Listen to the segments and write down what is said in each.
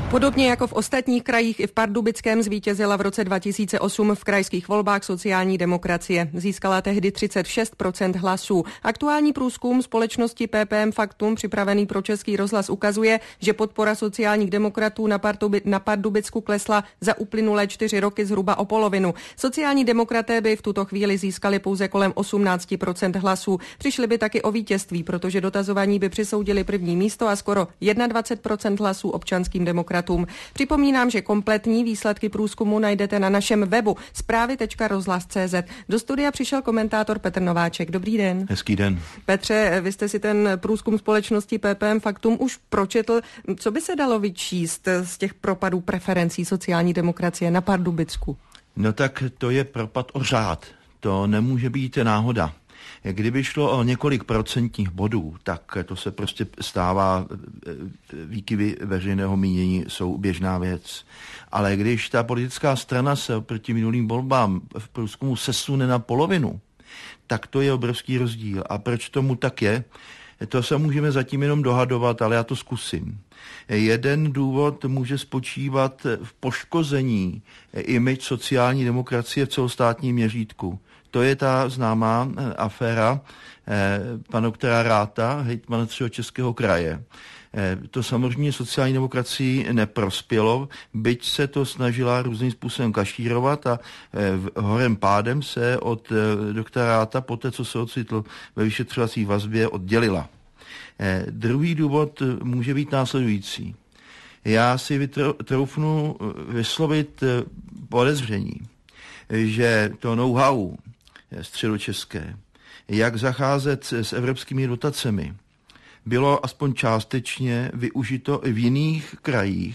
Podobně jako v ostatních krajích i v Pardubickém zvítězila v roce 2008 v krajských volbách sociální demokracie. Získala tehdy 36% hlasů. Aktuální průzkum společnosti PPM Faktum připravený pro Český rozhlas ukazuje, že podpora sociálních demokratů na Pardubicku klesla za uplynulé 4 roky zhruba o polovinu. Sociální demokraté by v tuto chvíli získali pouze kolem 18% hlasů. Přišli by taky o vítězství, protože dotazovaní by přisoudili první místo a skoro 21% hlasů občanským demokratům. Připomínám, že kompletní výsledky průzkumu najdete na našem webu zprávy.rozhlas.cz. Do studia přišel komentátor Petr Nováček. Dobrý den. Hezký den. Petře, vy jste si ten průzkum společnosti PPM Faktum už pročetl. Co by se dalo vyčíst z těch propadů preferencí sociální demokracie na Pardubicku? No tak to je propad o řád. To nemůže být náhoda. Kdyby šlo o několik procentních bodů, tak to se prostě stává, výkyvy veřejného mínění jsou běžná věc. Ale když ta politická strana se oproti minulým volbám v průzkumu sesune na polovinu, tak to je obrovský rozdíl. A proč tomu tak je? To se můžeme zatím jenom dohadovat, ale já to zkusím. Jeden důvod může spočívat v poškození image sociální demokracie v celostátním měřítku. To je ta známá aféra pana doktora Ratha, hejtmana Středočeského kraje. To samozřejmě sociální demokracii neprospělo, byť se to snažila různým způsobem kašírovat a horem pádem se od doktora Ratha, poté co se ocitl ve vyšetřovací vazbě, oddělila. Druhý důvod může být následující. Já si troufnu vyslovit podezření, že to know-how středočeské, jak zacházet s evropskými dotacemi, bylo aspoň částečně využito i v jiných krajích,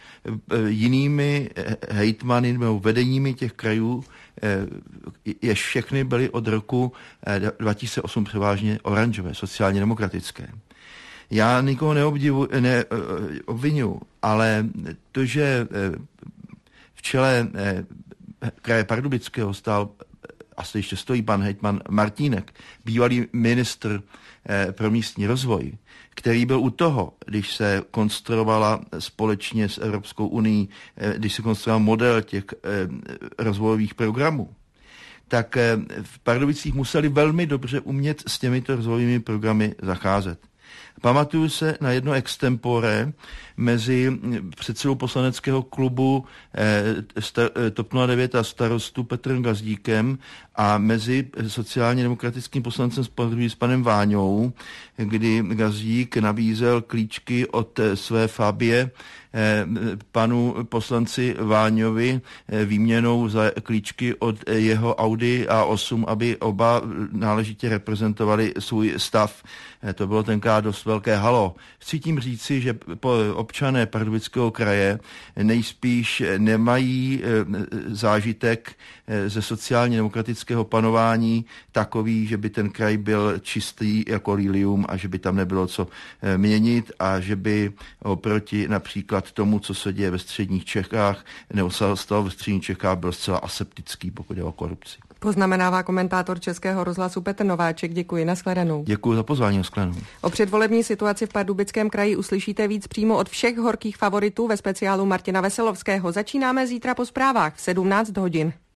jinými hejtmany nebo vedeními těch krajů, jež všechny byly od roku 2008 převážně oranžové, sociálně demokratické. Já nikoho neobvinuji, ale to, že v čele kraje Pardubického stál, asi ještě stojí pan hejtman Martínek, bývalý ministr pro místní rozvoj, který byl u toho, když se konstruovala společně s Evropskou unií, když se konstruoval model těch rozvojových programů, tak v Pardubicích museli velmi dobře umět s těmito rozvojovými programy zacházet. Pamatuju se na jedno extempore mezi předsedou poslaneckého klubu TOP 09 a Starostu Petrem Gazdíkem a mezi sociálně demokratickým poslancem s panem Váňou, kdy Gazdík nabízel klíčky od své Fabie panu poslanci Váňovi výměnou za klíčky od jeho Audi A8, aby oba náležitě reprezentovali svůj stav. To bylo tenkrát dost velké halo. Chci tím říci, že občané Pardubického kraje nejspíš nemají zážitek ze sociálně demokratického panování takový, že by ten kraj byl čistý jako lilium a že by tam nebylo co měnit a že by oproti například tomu, co se děje ve středních Čechách, nebo stalo ve středních Čechách, byl zcela aseptický, pokud je o korupci. Poznamenává komentátor Českého rozhlasu Petr Nováček. Děkuji, nashledanou. Děkuji za pozvání, nashledanou. O předvolební situaci v Pardubickém kraji uslyšíte víc přímo od všech horkých favoritů ve speciálu Martina Veselovského. Začínáme zítra po zprávách v 17 hodin.